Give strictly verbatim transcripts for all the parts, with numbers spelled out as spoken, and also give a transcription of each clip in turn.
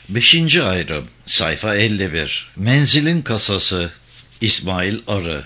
Beşinci ayrım, sayfa elli bir. Menzilin kasası. İsmail Arı.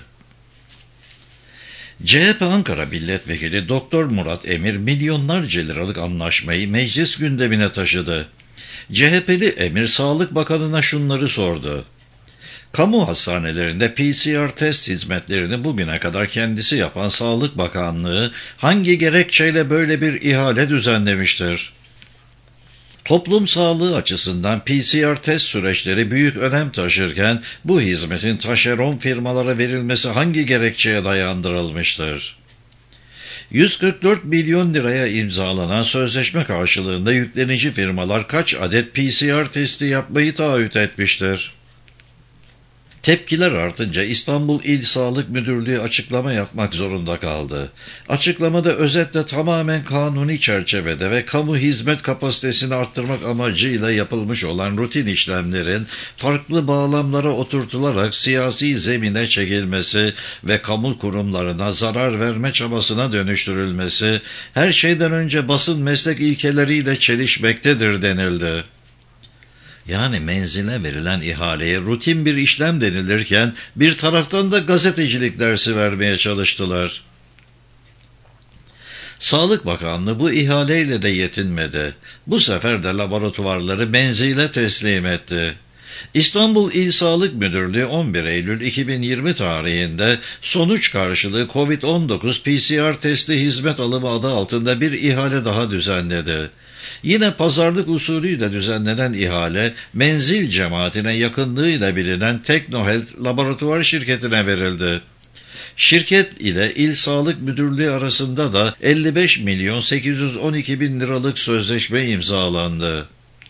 C H P Ankara Milletvekili Doktor Murat Emir milyonlarca liralık anlaşmayı meclis gündemine taşıdı. C H P'li Emir Sağlık Bakanı'na şunları sordu. Kamu hastanelerinde P C R test hizmetlerini bugüne kadar kendisi yapan Sağlık Bakanlığı hangi gerekçeyle böyle bir ihale düzenlemiştir? Toplum sağlığı açısından P C R test süreçleri büyük önem taşırken bu hizmetin taşeron firmalara verilmesi hangi gerekçeye dayandırılmıştır? yüz kırk dört milyon liraya imzalanan sözleşme karşılığında yüklenici firmalar kaç adet P C R testi yapmayı taahhüt etmiştir? Tepkiler artınca İstanbul İl Sağlık Müdürlüğü açıklama yapmak zorunda kaldı. Açıklamada özetle tamamen kanuni çerçevede ve kamu hizmet kapasitesini arttırmak amacıyla yapılmış olan rutin işlemlerin farklı bağlamlara oturtularak siyasi zemine çekilmesi ve kamu kurumlarına zarar verme çabasına dönüştürülmesi her şeyden önce basın meslek ilkeleriyle çelişmektedir denildi. Yani menzile verilen ihaleye rutin bir işlem denilirken bir taraftan da gazetecilik dersi vermeye çalıştılar. Sağlık Bakanlığı bu ihaleyle de yetinmedi. Bu sefer de laboratuvarları menzile teslim etti. İstanbul İl Sağlık Müdürlüğü on bir Eylül iki bin yirmi tarihinde sonuç karşılığı COVID on dokuz P C R testi hizmet alımı adı altında bir ihale daha düzenledi. Yine pazarlık usulüyle düzenlenen ihale, menzil cemaatine yakınlığıyla bilinen Teknohealth laboratuvar şirketine verildi. Şirket ile İl Sağlık Müdürlüğü arasında da elli beş milyon sekiz yüz on iki bin liralık sözleşme imzalandı.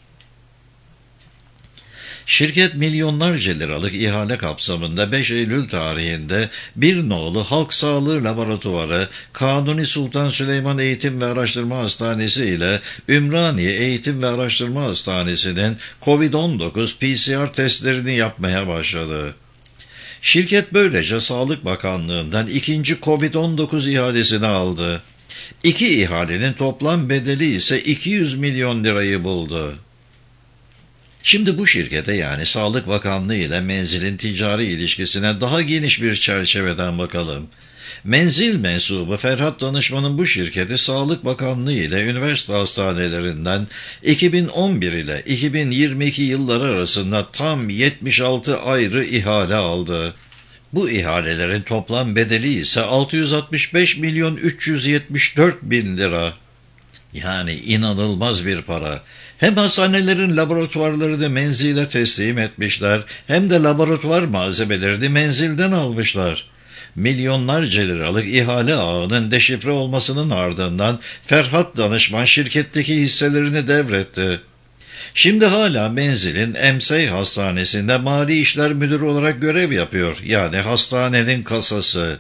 Şirket milyonlarca liralık ihale kapsamında beş Eylül tarihinde bir nolu Halk Sağlığı Laboratuvarı, Kanuni Sultan Süleyman Eğitim ve Araştırma Hastanesi ile Ümraniye Eğitim ve Araştırma Hastanesi'nin COVID on dokuz P C R testlerini yapmaya başladı. Şirket böylece Sağlık Bakanlığı'ndan ikinci COVID on dokuz ihalesini aldı. İki ihalenin toplam bedeli ise iki yüz milyon lirayı buldu. Şimdi bu şirkete yani Sağlık Bakanlığı ile Menzil'in ticari ilişkisine daha geniş bir çerçeveden bakalım. Menzil mensubu Ferhat Danışman'ın bu şirketi Sağlık Bakanlığı ile üniversite hastanelerinden iki bin on bir ile iki bin yirmi iki yılları arasında tam yetmiş altı ayrı ihale aldı. Bu ihalelerin toplam bedeli ise altı yüz altmış beş milyon üç yüz yetmiş dört bin lira. Yani inanılmaz bir para. Hem hastanelerin laboratuvarlarını menzile teslim etmişler, hem de laboratuvar malzemelerini menzilden almışlar. Milyonlarca liralık ihale ağının deşifre olmasının ardından Ferhat Danışman şirketteki hisselerini devretti. Şimdi hala Menzil'in Emsey Hastanesi'nde Mali İşler Müdürü olarak görev yapıyor. Yani hastanenin kasası.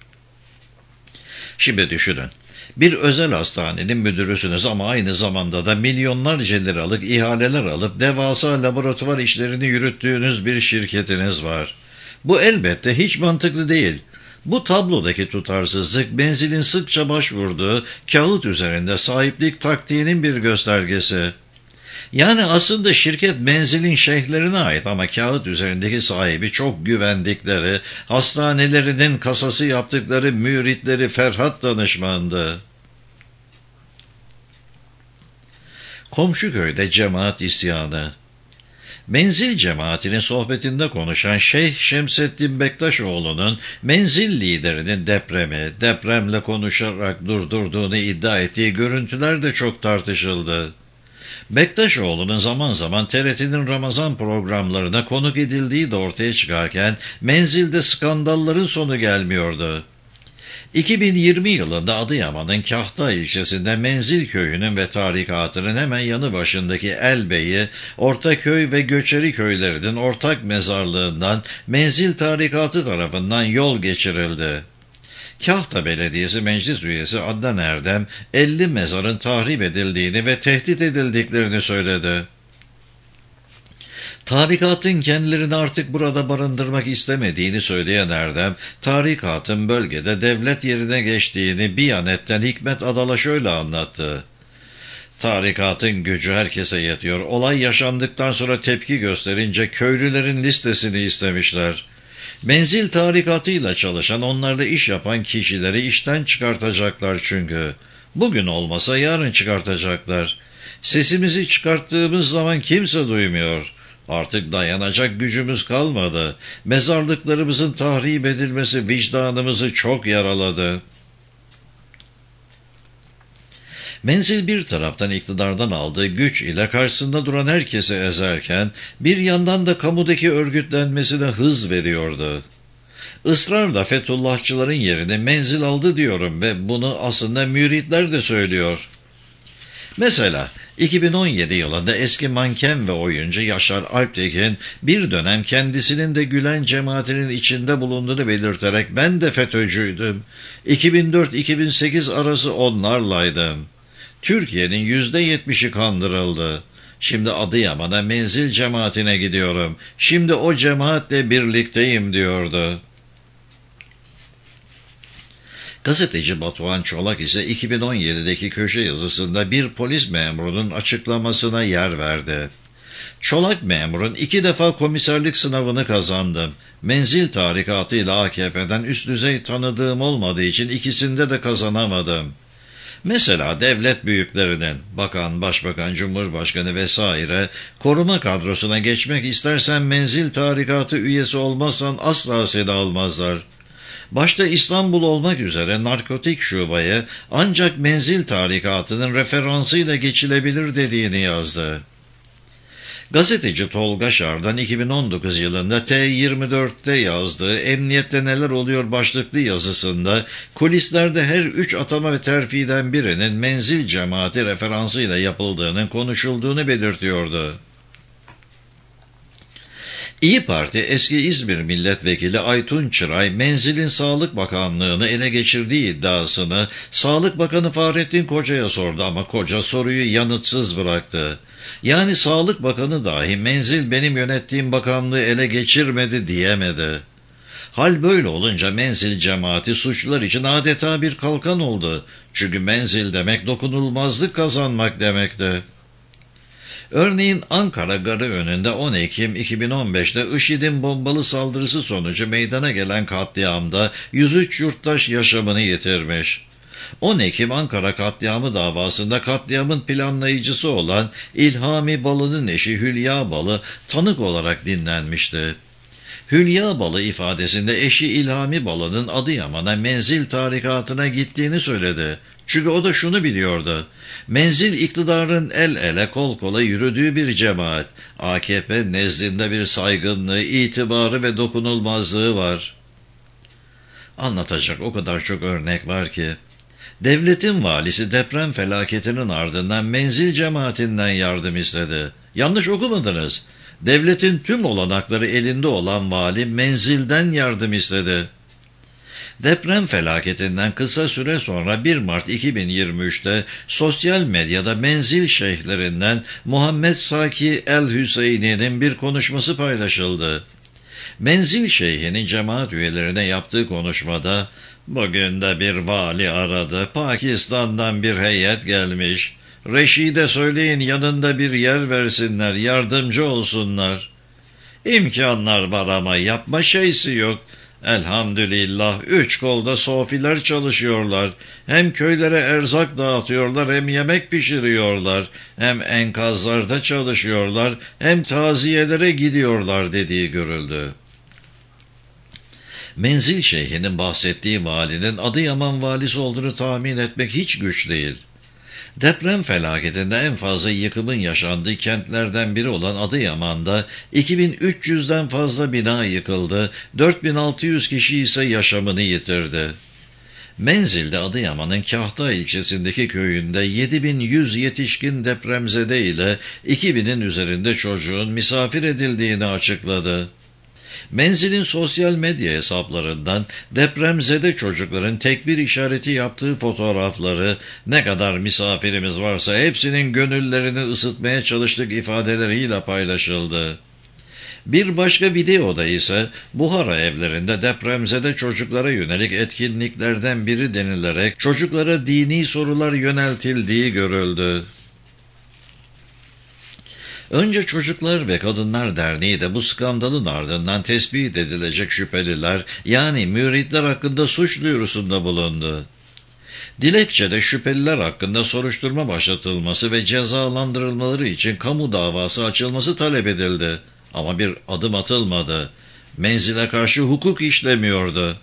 Şimdi düşünün. Bir özel hastanenin müdürüsünüz ama aynı zamanda da milyonlarca liralık ihaleler alıp devasa laboratuvar işlerini yürüttüğünüz bir şirketiniz var. Bu elbette hiç mantıklı değil. Bu tablodaki tutarsızlık Menzil'in sıkça başvurduğu kağıt üzerinde sahiplik taktiğinin bir göstergesi. Yani aslında şirket Menzil'in şeyhlerine ait ama kağıt üzerindeki sahibi çok güvendikleri, hastanelerinin kasası yaptıkları müritleri Ferhat Danışman'dı. Komşu köyde cemaat isyanı. Menzil cemaatinin sohbetinde konuşan Şeyh Şemseddin Bektaşoğlu'nun Menzil liderinin depremi, depremle konuşarak durdurduğunu iddia ettiği görüntüler de çok tartışıldı. Bektaşoğlu'nun zaman zaman T R T'nin Ramazan programlarına konuk edildiği de ortaya çıkarken Menzil'de skandalların sonu gelmiyordu. iki bin yirmi yılında Adıyaman'ın Kahta ilçesinde Menzil köyünün ve tarikatının hemen yanı başındaki Elbey'i, Ortaköy ve Göçeri köylerinin ortak mezarlığından Menzil tarikatı tarafından yol geçirildi. Kahta Belediyesi Meclis Üyesi Adnan Erdem, elli mezarın tahrip edildiğini ve tehdit edildiklerini söyledi. Tarikatın kendilerini artık burada barındırmak istemediğini söyleyen Erdem, tarikatın bölgede devlet yerine geçtiğini Biyanet'ten Hikmet Adal'a şöyle anlattı. Tarikatın gücü herkese yetiyor. Olay yaşandıktan sonra tepki gösterince köylülerin listesini istemişler. Menzil tarikatıyla çalışan, onlarla iş yapan kişileri işten çıkartacaklar çünkü. Bugün olmasa yarın çıkartacaklar. Sesimizi çıkarttığımız zaman kimse duymuyor. Artık dayanacak gücümüz kalmadı. Mezarlıklarımızın tahrip edilmesi vicdanımızı çok yaraladı. Menzil bir taraftan iktidardan aldığı güç ile karşısında duran herkesi ezerken, bir yandan da kamudaki örgütlenmesine hız veriyordu. Israrla Fethullahçıların yerini Menzil aldı diyorum ve bunu aslında müritler de söylüyor. Mesela iki bin on yedi yılında eski manken ve oyuncu Yaşar Alptekin bir dönem kendisinin de Gülen cemaatinin içinde bulunduğunu belirterek ben de FETÖ'cüydüm. iki bin dört iki bin sekiz arası onlarlaydım. Türkiye'nin yüzde yetmişi kandırıldı. Şimdi Adıyaman'a Menzil cemaatine gidiyorum. Şimdi o cemaatle birlikteyim diyordu. Gazeteci Batuhan Çolak ise iki bin on yedideki köşe yazısında bir polis memurunun açıklamasına yer verdi. Çolak memurun iki defa komiserlik sınavını kazandım. Menzil tarikatıyla A K P'den üst düzey tanıdığım olmadığı için ikisinde de kazanamadım. Mesela devlet büyüklerinin, bakan, başbakan, cumhurbaşkanı vesaire koruma kadrosuna geçmek istersen Menzil tarikatı üyesi olmazsan asla seni almazlar. Başta İstanbul olmak üzere narkotik şubeye ancak Menzil tarikatının referansıyla geçilebilir dediğini yazdı. Gazeteci Tolga Şardan iki bin on dokuz yılında T yirmi dört'te yazdığı "Emniyette neler oluyor" başlıklı yazısında kulislerde her üç atama ve terfiden birinin Menzil cemaati referansıyla yapıldığının konuşulduğunu belirtiyordu. İyi Parti eski İzmir Milletvekili Aytun Çıray, Menzil'in Sağlık Bakanlığı'nı ele geçirdiği iddiasını Sağlık Bakanı Fahrettin Koca'ya sordu ama Koca soruyu yanıtsız bıraktı. Yani Sağlık Bakanı dahi Menzil benim yönettiğim bakanlığı ele geçirmedi diyemedi. Hal böyle olunca Menzil cemaati suçlular için adeta bir kalkan oldu. Çünkü Menzil demek dokunulmazlık kazanmak demekti. Örneğin Ankara Garı önünde on Ekim iki bin on beş'te IŞİD'in bombalı saldırısı sonucu meydana gelen katliamda yüz üç yurttaş yaşamını yitirmiş. on Ekim Ankara katliamı davasında katliamın planlayıcısı olan İlhami Balı'nın eşi Hülya Balı tanık olarak dinlenmişti. Hülya Balı ifadesinde eşi İlhami Balı'nın Adıyaman'a Menzil tarikatına gittiğini söyledi. Çünkü o da şunu biliyordu. Menzil iktidarın el ele kol kola yürüdüğü bir cemaat. A K P nezdinde bir saygınlığı, itibarı ve dokunulmazlığı var. Anlatacak o kadar çok örnek var ki. Devletin valisi deprem felaketinin ardından Menzil cemaatinden yardım istedi. Yanlış okumadınız. Devletin tüm olanakları elinde olan vali Menzil'den yardım istedi. Deprem felaketinden kısa süre sonra bir Mart iki bin yirmi üç'te sosyal medyada Menzil şeyhlerinden Muhammed Saki el-Hüseyni'nin bir konuşması paylaşıldı. Menzil şeyhinin cemaat üyelerine yaptığı konuşmada, "Bugün de bir vali aradı, Pakistan'dan bir heyet gelmiş. Reşid'e söyleyin yanında bir yer versinler, yardımcı olsunlar. İmkanlar var ama yapma şeysi yok. Elhamdülillah üç kolda sofiler çalışıyorlar. Hem köylere erzak dağıtıyorlar, hem yemek pişiriyorlar, hem enkazlarda çalışıyorlar, hem taziyelere gidiyorlar" dediği görüldü. Menzil şeyhinin bahsettiği valinin Adıyaman valisi olduğunu tahmin etmek hiç güç değil. Deprem felaketinde en fazla yıkımın yaşandığı kentlerden biri olan Adıyaman'da iki bin üç yüz'den fazla bina yıkıldı, dört bin altı yüz kişi ise yaşamını yitirdi. Menzil'de Adıyaman'ın Kahta ilçesindeki köyünde yedi bin yüz yetişkin depremzede ile iki binin üzerinde çocuğun misafir edildiğini açıkladı. Menzil'in sosyal medya hesaplarından depremzede çocukların tekbir işareti yaptığı fotoğrafları, "Ne kadar misafirimiz varsa hepsinin gönüllerini ısıtmaya çalıştık" ifadeleriyle paylaşıldı. Bir başka videoda ise Buhara evlerinde depremzede çocuklara yönelik etkinliklerden biri denilerek çocuklara dini sorular yöneltildiği görüldü. Önce Çocuklar ve Kadınlar Derneği de bu skandalın ardından tespit edilecek şüpheliler, yani müritler hakkında suç duyurusunda bulundu. Dilekçede şüpheliler hakkında soruşturma başlatılması ve cezalandırılmaları için kamu davası açılması talep edildi. Ama bir adım atılmadı. Menzile karşı hukuk işlemiyordu.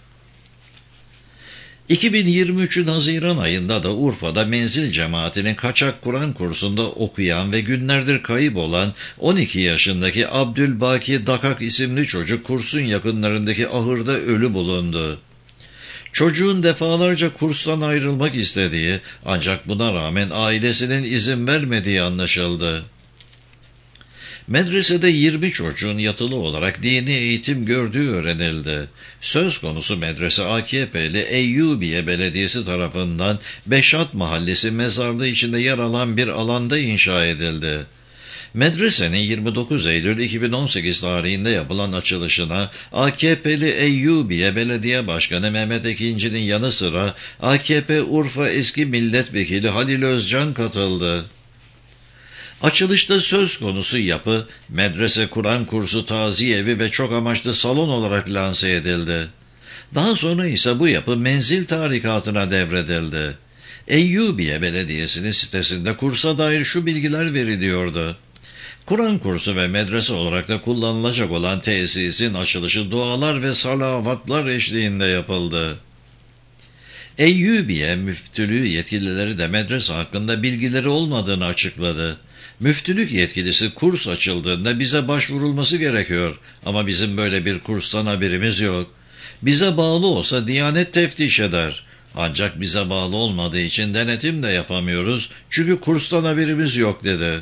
iki bin yirmi üçün Haziran ayında da Urfa'da Menzil cemaatinin kaçak Kur'an kursunda okuyan ve günlerdir kayıp olan on iki yaşındaki Abdülbaki Dakak isimli çocuk kursun yakınlarındaki ahırda ölü bulundu. Çocuğun defalarca kurstan ayrılmak istediği, ancak buna rağmen ailesinin izin vermediği anlaşıldı. Medresede yirmi çocuğun yatılı olarak dini eğitim gördüğü öğrenildi. Söz konusu medrese A K P'li Eyyubiye Belediyesi tarafından Beşat Mahallesi mezarlığı içinde yer alan bir alanda inşa edildi. Medresenin yirmi dokuz Eylül iki bin on sekiz tarihinde yapılan açılışına A K P'li Eyyubiye Belediye Başkanı Mehmet Ekinci'nin yanı sıra A K P Urfa eski milletvekili Halil Özcan katıldı. Açılışta söz konusu yapı, medrese, Kur'an kursu, taziye evi ve çok amaçlı salon olarak lanse edildi. Daha sonra ise bu yapı Menzil Tarikatı'na devredildi. Eyyubiye Belediyesi'nin sitesinde kursa dair şu bilgiler veriliyordu. Kur'an kursu ve medrese olarak da kullanılacak olan tesisin açılışı dualar ve salavatlar eşliğinde yapıldı. Eyyubiye müftülüğü yetkilileri de medrese hakkında bilgileri olmadığını açıkladı. Müftülük yetkilisi kurs açıldığında bize başvurulması gerekiyor ama bizim böyle bir kurstan haberimiz yok. Bize bağlı olsa Diyanet teftiş eder. Ancak bize bağlı olmadığı için denetim de yapamıyoruz çünkü kurstan haberimiz yok dedi.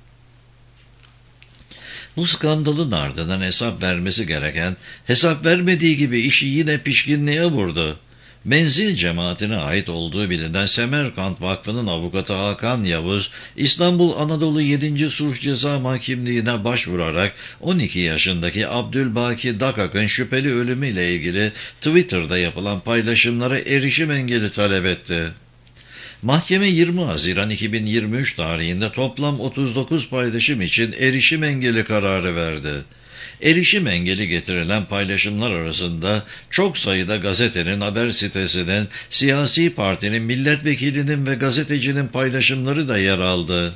Bu skandalın ardından hesap vermesi gereken, hesap vermediği gibi işi yine pişkinliğe vurdu. Menzil cemaatine ait olduğu bilinen Semerkant Vakfı'nın avukatı Hakan Yavuz, İstanbul Anadolu yedinci Sulh Ceza Mahkemeliğine başvurarak on iki yaşındaki Abdülbaki Dakak'ın şüpheli ölümüyle ilgili Twitter'da yapılan paylaşımlara erişim engeli talep etti. Mahkeme yirmi Haziran iki bin yirmi üç tarihinde toplam otuz dokuz paylaşım için erişim engeli kararı verdi. Erişim engeli getirilen paylaşımlar arasında çok sayıda gazetenin, haber sitesinin, siyasi partinin, milletvekilinin ve gazetecinin paylaşımları da yer aldı.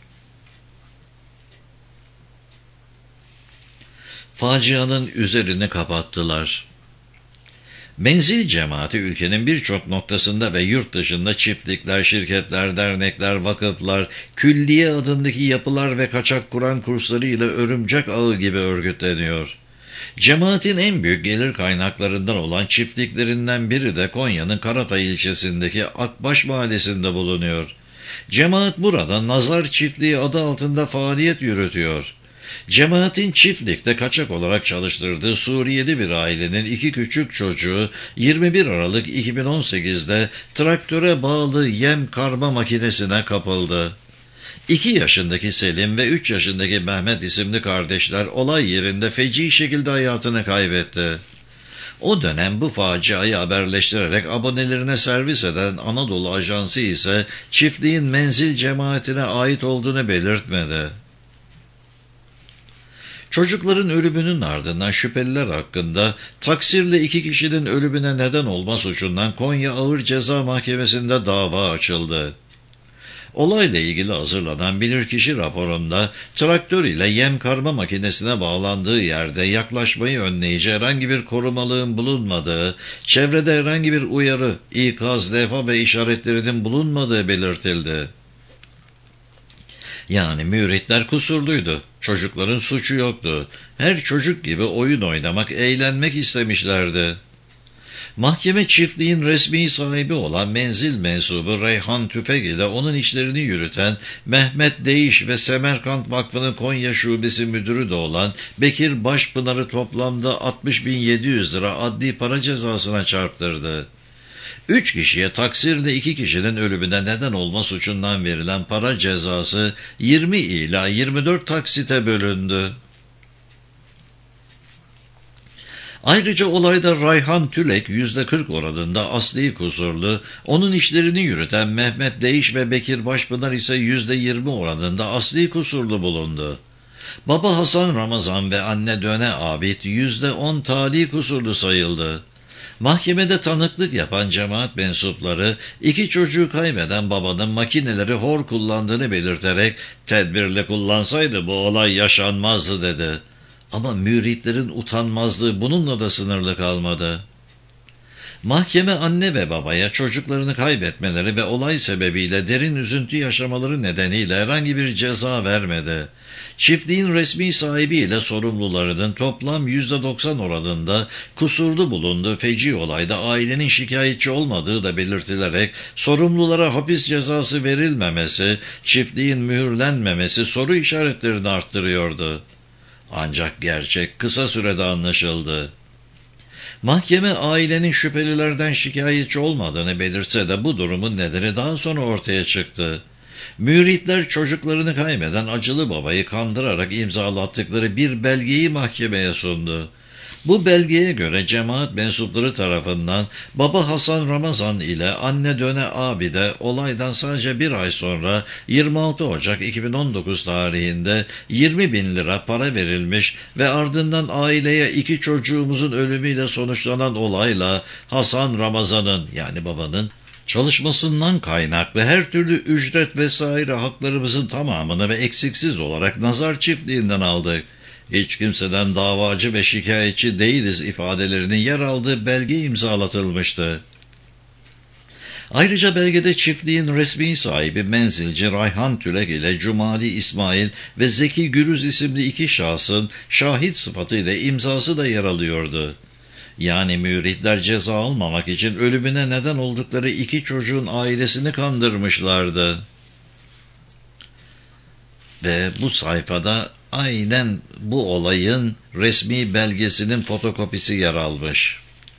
Facianın üzerini kapattılar. Menzil cemaati ülkenin birçok noktasında ve yurt dışında çiftlikler, şirketler, dernekler, vakıflar, külliye adındaki yapılar ve kaçak Kur'an kursları ile örümcek ağı gibi örgütleniyor. Cemaatin en büyük gelir kaynaklarından olan çiftliklerinden biri de Konya'nın Karatay ilçesindeki Akbaş mahallesinde bulunuyor. Cemaat burada Nazar Çiftliği adı altında faaliyet yürütüyor. Cemaatin çiftlikte kaçak olarak çalıştırdığı Suriyeli bir ailenin iki küçük çocuğu yirmi bir Aralık iki bin on sekizde traktöre bağlı yem karma makinesine kapıldı. iki yaşındaki Selim ve üç yaşındaki Mehmet isimli kardeşler olay yerinde feci şekilde hayatını kaybetti. O dönem bu faciayı haberleştirerek abonelerine servis eden Anadolu Ajansı ise çiftliğin Menzil cemaatine ait olduğunu belirtmedi. Çocukların ölümünün ardından şüpheliler hakkında taksirle iki kişinin ölümüne neden olma suçundan Konya Ağır Ceza Mahkemesi'nde dava açıldı. Olayla ilgili hazırlanan bilirkişi raporunda traktör ile yem karma makinesine bağlandığı yerde yaklaşmayı önleyici herhangi bir korumalığın bulunmadığı, çevrede herhangi bir uyarı, ikaz, levha ve işaretlerinin bulunmadığı belirtildi. Yani müritler kusurluydu. Çocukların suçu yoktu. Her çocuk gibi oyun oynamak, eğlenmek istemişlerdi. Mahkeme çiftliğin resmi sahibi olan Menzil mensubu Reyhan Tüfek ile onun işlerini yürüten Mehmet Değiş ve Semerkant Vakfı'nın Konya Şubesi Müdürü de olan Bekir Başpınar'ı toplamda altmış bin yedi yüz lira adli para cezasına çarptırdı. Üç kişiye taksirle iki kişinin ölümüne neden olma suçundan verilen para cezası yirmi ila yirmi dört taksite bölündü. Ayrıca olayda Rayhan Tülek yüzde kırk oranında asli kusurlu, onun işlerini yürüten Mehmet Değiş ve Bekir Başpınar ise yüzde yirmi oranında asli kusurlu bulundu. Baba Hasan Ramazan ve anne Döne Abid yüzde on tali kusurlu sayıldı. Mahkemede tanıklık yapan cemaat mensupları iki çocuğu kaybeden babanın makineleri hor kullandığını belirterek tedbirli kullansaydı bu olay yaşanmazdı dedi. Ama müritlerin utanmazlığı bununla da sınırlı kalmadı. Mahkeme anne ve babaya çocuklarını kaybetmeleri ve olay sebebiyle derin üzüntü yaşamaları nedeniyle herhangi bir ceza vermedi. Çiftliğin resmi sahibiyle sorumlularının toplam yüzde doksan oranında kusurlu bulunduğu feci olayda ailenin şikayetçi olmadığı da belirtilerek sorumlulara hapis cezası verilmemesi, çiftliğin mühürlenmemesi soru işaretlerini arttırıyordu. Ancak gerçek kısa sürede anlaşıldı. Mahkeme ailenin şüphelilerden şikayetçi olmadığını belirtse de bu durumun nedeni daha sonra ortaya çıktı. Müritler çocuklarını kaybeden acılı babayı kandırarak imzalattıkları bir belgeyi mahkemeye sundu. Bu belgeye göre cemaat mensupları tarafından baba Hasan Ramazan ile anne Döne Abide olaydan sadece bir ay sonra yirmi altı Ocak iki bin on dokuz tarihinde yirmi bin lira para verilmiş ve ardından aileye iki çocuğumuzun ölümüyle sonuçlanan olayla Hasan Ramazan'ın yani babanın çalışmasından kaynaklı her türlü ücret vesaire haklarımızın tamamını ve eksiksiz olarak nazar çiftliğinden aldık. Hiç kimseden davacı ve şikayetçi değiliz ifadelerinin yer aldığı belge imzalatılmıştı. Ayrıca belgede çiftliğin resmi sahibi menzilci Rayhan Tülek ile Cumali İsmail ve Zeki Gürüz isimli iki şahsın şahit sıfatıyla imzası da yer alıyordu. Yani müritler ceza almamak için ölümüne neden oldukları iki çocuğun ailesini kandırmışlardı. Ve bu sayfada aynen bu olayın resmi belgesinin fotokopisi yer almış.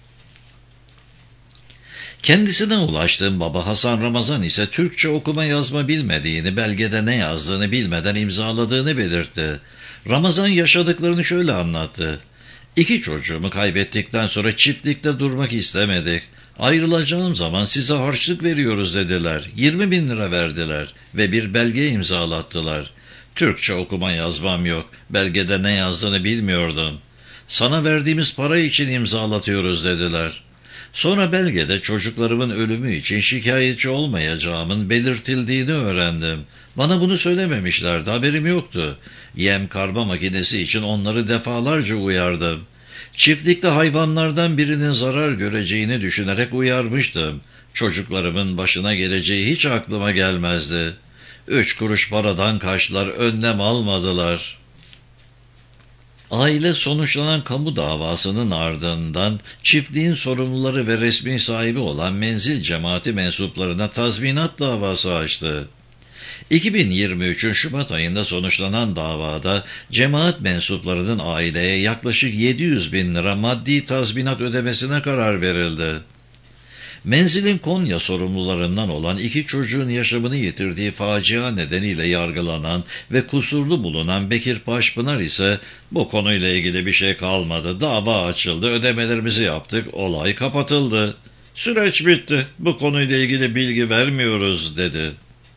Kendisine ulaştığım baba Hasan Ramazan ise Türkçe okuma yazma bilmediğini, belgede ne yazdığını bilmeden imzaladığını belirtti. Ramazan yaşadıklarını şöyle anlattı. İki çocuğumu kaybettikten sonra çiftlikte durmak istemedik. Ayrılacağım zaman size harçlık veriyoruz dediler. yirmi bin lira verdiler ve bir belge imzalattılar. Türkçe okuma yazmam yok. Belgede ne yazdığını bilmiyordum. Sana verdiğimiz para için imzalatıyoruz dediler. Sonra belgede çocuklarımın ölümü için şikayetçi olmayacağımın belirtildiğini öğrendim. Bana bunu söylememişlerdi, haberim yoktu. Yem karma makinesi için onları defalarca uyardım. Çiftlikte hayvanlardan birinin zarar göreceğini düşünerek uyarmıştım. Çocuklarımın başına geleceği hiç aklıma gelmezdi. Üç kuruş paradan kaçtılar, önlem almadılar. Aile sonuçlanan kamu davasının ardından çiftliğin sorumluları ve resmi sahibi olan menzil cemaati mensuplarına tazminat davası açtı. iki bin yirmi üçün Şubat ayında sonuçlanan davada cemaat mensuplarının aileye yaklaşık yedi yüz bin lira maddi tazminat ödemesine karar verildi. Menzilin Konya sorumlularından olan iki çocuğun yaşamını yitirdiği facia nedeniyle yargılanan ve kusurlu bulunan Bekir Paşpınar ise bu konuyla ilgili bir şey kalmadı. Dava açıldı, ödemelerimizi yaptık, olay kapatıldı. Süreç bitti, bu konuyla ilgili bilgi vermiyoruz dedi.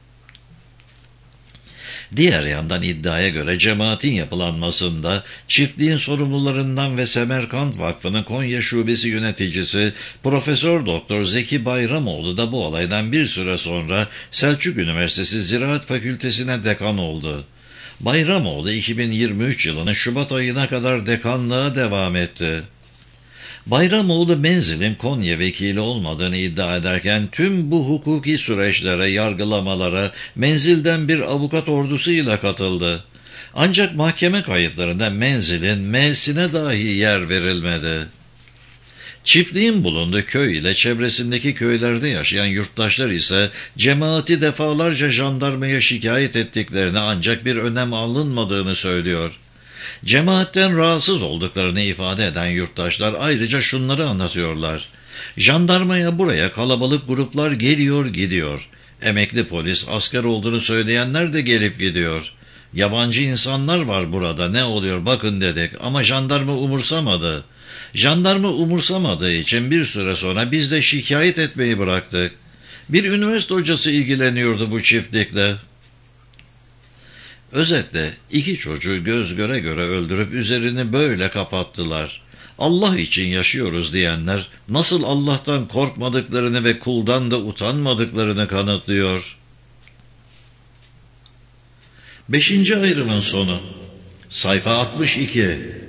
Diğer yandan iddiaya göre cemaatin yapılanmasında çiftliğin sorumlularından ve Semerkant Vakfı'nın Konya Şubesi yöneticisi Profesör Doktor Zeki Bayramoğlu da bu olaydan bir süre sonra Selçuk Üniversitesi Ziraat Fakültesi'ne dekan oldu. Bayramoğlu iki bin yirmi üç yılının Şubat ayına kadar dekanlığa devam etti. Bayramoğlu Menzil'in Konya vekili olmadığını iddia ederken tüm bu hukuki süreçlere, yargılamalara Menzil'den bir avukat ordusuyla katıldı. Ancak mahkeme kayıtlarında Menzil'in M'sine dahi yer verilmedi. Çiftliğin bulunduğu köy ile çevresindeki köylerde yaşayan yurttaşlar ise cemaati defalarca jandarmaya şikayet ettiklerini ancak bir önem alınmadığını söylüyor. Cemaatten rahatsız olduklarını ifade eden yurttaşlar ayrıca şunları anlatıyorlar. Jandarmaya buraya kalabalık gruplar geliyor gidiyor. Emekli polis, asker olduğunu söyleyenler de gelip gidiyor. Yabancı insanlar var burada, ne oluyor bakın dedik ama jandarma umursamadı. Jandarma umursamadığı için bir süre sonra biz de şikayet etmeyi bıraktık. Bir üniversite hocası ilgileniyordu bu çiftlikle. Özetle iki çocuğu göz göre göre öldürüp üzerini böyle kapattılar. Allah için yaşıyoruz diyenler nasıl Allah'tan korkmadıklarını ve kuldan da utanmadıklarını kanıtlıyor. Beşinci ayrımın sonu. Sayfa altmış iki.